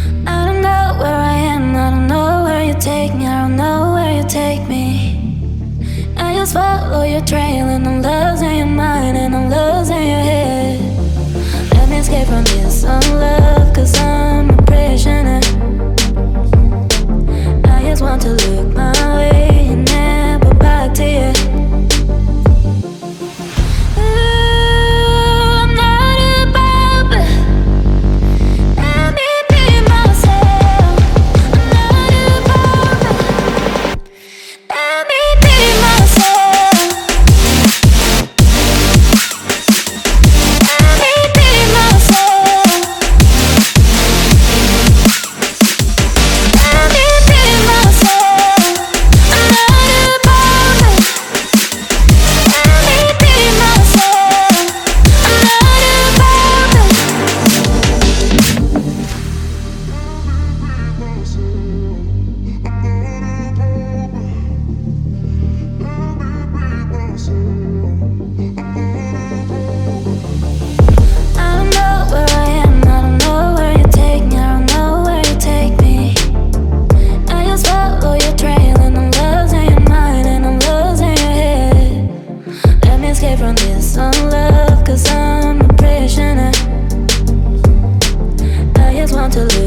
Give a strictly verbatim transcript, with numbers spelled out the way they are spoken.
I don't know where I am, I don't know where you take me, I don't know where you take me. I just follow your trail and I'm losing your mind and I'm losing your head. Let me escape from this love, cause I'm a prisoner. I just want to look my way and never back to you. From this love, cause I'm a prisoner. I just want to live